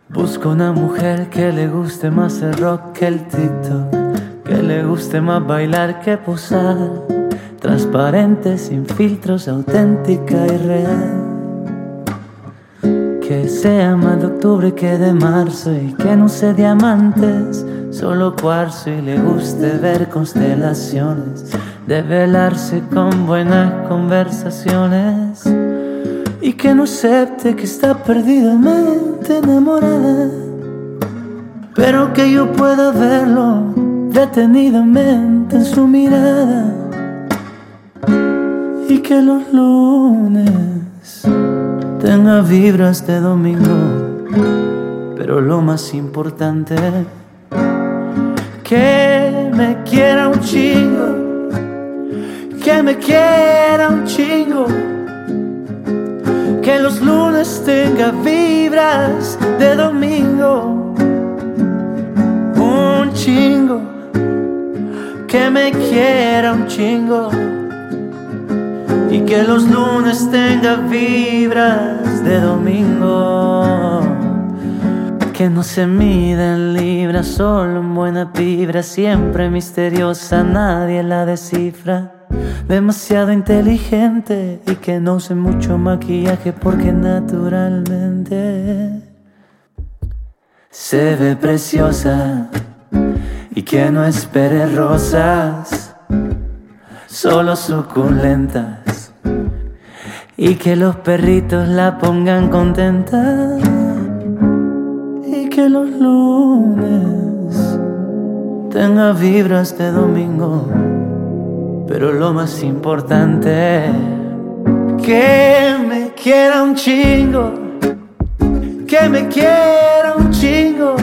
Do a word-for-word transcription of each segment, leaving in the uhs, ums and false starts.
Busco una mujer que le guste más el rock que el TikTok, que le guste más bailar que posar, transparente, sin filtros, auténtica y real. Que sea más de octubre que de marzo y que no use diamantes, solo cuarzo, y le guste ver constelaciones, desvelarse con buenas conversaciones, y que no acepte que está perdidamente enamorada, pero que yo pueda verlo detenidamente en su mirada, y que los lunes tenga vibras de domingo, pero lo más importante, que me quiera un chingo, que me quiera un chingo, que los lunes tenga vibras de domingo, un chingo, que me quiera un chingo, y que los lunes tenga vibras de domingo. Que no se mida en libras, solo en buena vibra, siempre misteriosa, nadie la descifra. Demasiado inteligente y que no use mucho maquillaje porque naturalmente se ve preciosa, y que no espere rosas, solo suculentas, y que los perritos la pongan contenta, y que los lunes tenga vibras de domingo, pero lo más importante, que me quiera un chingo, que me quiera un chingo,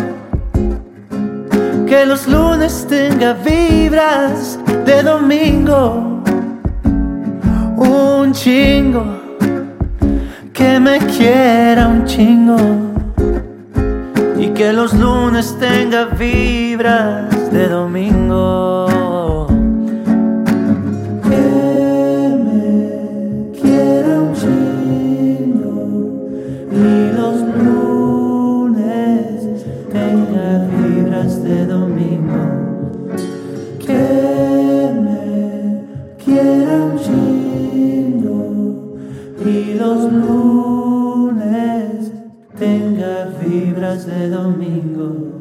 que los lunes tenga vibras de domingo, un chingo, que me quiera un chingo, y que los lunes tenga vibras de domingo. Que me quiera un chingo y los lunes tenga vibras de domingo. Que me quiera un chingo y los lunes tenga vibras de domingo.